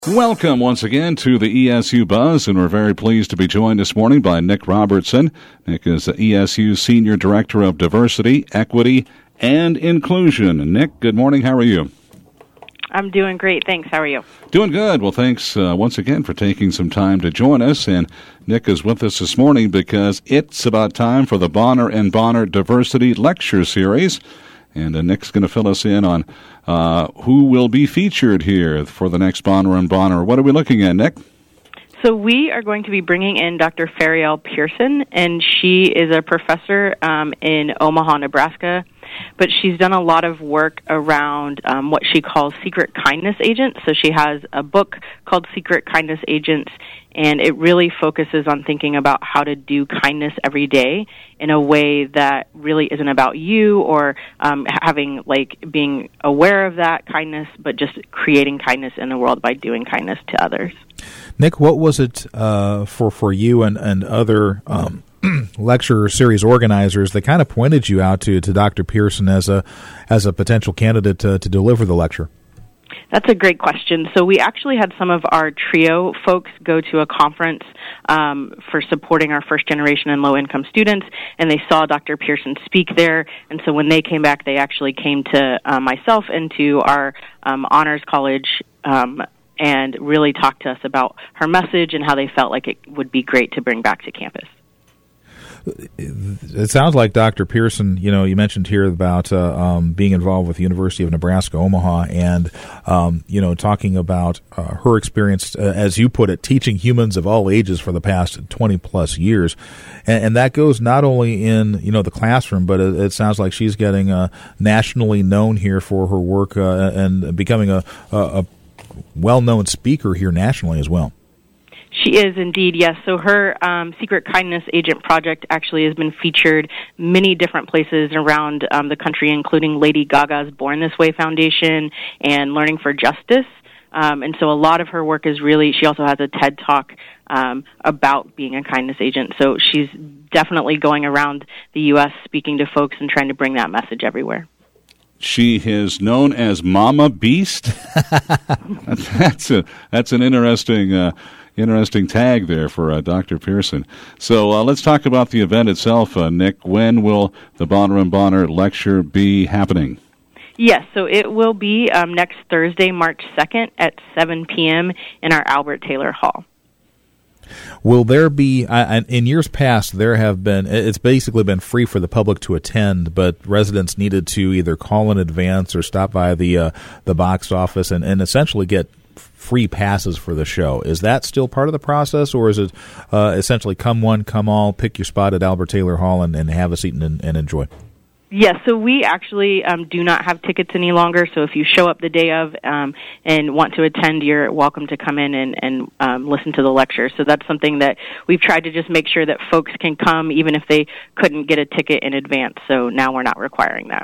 Welcome once again to the ESU Buzz, and we're very pleased to be joined this morning by Nick Robertson. Nick is the ESU Senior Director of Diversity, Equity, and Inclusion. Nick, good morning. How are you? I'm doing great. Thanks. How are you? Doing good. Well, thanks once again for taking some time to join us. And Nick is with us this morning because it's about time for the Bonner and Bonner Diversity Lecture Series. And Nick's going to fill us in on who will be featured here for the next Bonner and Bonner. What are we looking at, Nick? So we are going to be bringing in Dr. Fariel Pearson, and she is a professor in Omaha, Nebraska. But she's done a lot of work around what she calls secret kindness agents. So she has a book called Secret Kindness Agents, and it really focuses on thinking about how to do kindness every day in a way that really isn't about you or being aware of that kindness, but just creating kindness in the world by doing kindness to others. Nick, what was it for you and other lecture series organizers that kind of pointed you out to Dr. Pearson as a potential candidate to deliver the lecture? That's a great question. So we actually had some of our TRIO folks go to a conference for supporting our first generation and low-income students, and they saw Dr. Pearson speak there. And so when they came back, they actually came to myself and to our honors college and really talked to us about her message and how they felt like it would be great to bring back to campus. It sounds like Dr. Pearson, you mentioned here about being involved with the University of Nebraska, Omaha, and, talking about her experience, as you put it, teaching humans of all ages for the past 20-plus years. And that goes not only in, the classroom, but it sounds like she's getting nationally known here for her work and becoming a well-known speaker here nationally as well. She is indeed, yes. So her Secret Kindness Agent project actually has been featured many different places around the country, including Lady Gaga's Born This Way Foundation and Learning for Justice. And so a lot of her work is she also has a TED Talk about being a kindness agent. So she's definitely going around the U.S. speaking to folks and trying to bring that message everywhere. She is known as Mama Beast. That's an interesting tag there for Dr. Pearson. So let's talk about the event itself, Nick. When will the Bonner and Bonner lecture be happening? Yes, so it will be next Thursday, March 2nd at 7 p.m. in our Albert Taylor Hall. Will there be, in years past, it's basically been free for the public to attend, but residents needed to either call in advance or stop by the box office and essentially get free passes for the show. Is that still part of the process, or is it essentially come one, come all, pick your spot at Albert Taylor Hall and have a seat and enjoy? Yes, so we actually do not have tickets any longer, so if you show up the day of and want to attend, you're welcome to come in and listen to the lecture. So that's something that we've tried to just make sure that folks can come even if they couldn't get a ticket in advance, so now we're not requiring that.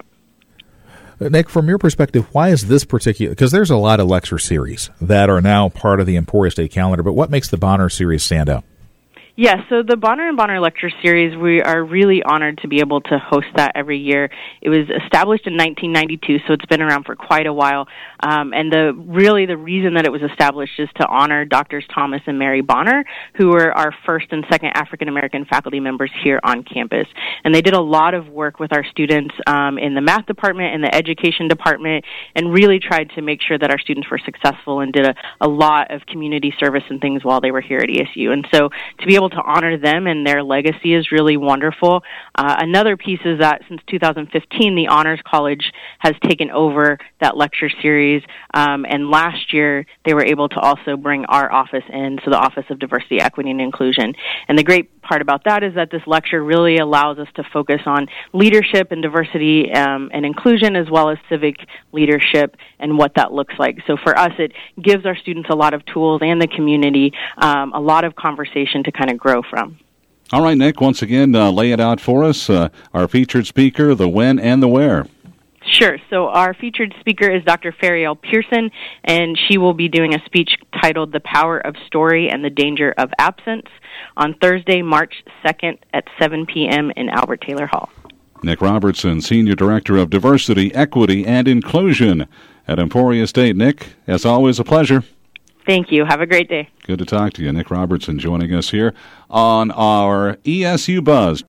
Nick, from your perspective, why is this particular? Because there's a lot of lecture series that are now part of the Emporia State calendar, but what makes the Bonner series stand out? Yeah, so the Bonner and Bonner Lecture Series, we are really honored to be able to host that every year. It was established in 1992, so it's been around for quite a while. And the reason that it was established is to honor Drs. Thomas and Mary Bonner, who were our first and second African-American faculty members here on campus. And they did a lot of work with our students in the math department and the education department and really tried to make sure that our students were successful and did a lot of community service and things while they were here at ESU. And so to be able to honor them and their legacy is really wonderful. Another piece is that since 2015, the Honors College has taken over that lecture series, and last year they were able to also bring our office in, so the Office of Diversity, Equity, and Inclusion. And the great part about that is that this lecture really allows us to focus on leadership and diversity and inclusion, as well as civic leadership and what that looks like. So for us, it gives our students a lot of tools and the community a lot of conversation to kind of grow from. All right, Nick, once again, lay it out for us. Our featured speaker, the when and the where. Sure. So our featured speaker is Dr. Fariel Pearson, and she will be doing a speech titled The Power of Story and the Danger of Absence on Thursday, March 2nd at 7 p.m. in Albert Taylor Hall. Nick Robertson, Senior Director of Diversity, Equity, and Inclusion at Emporia State. Nick, as always, a pleasure. Thank you. Have a great day. Good to talk to you. Nick Robertson joining us here on our ESU Buzz.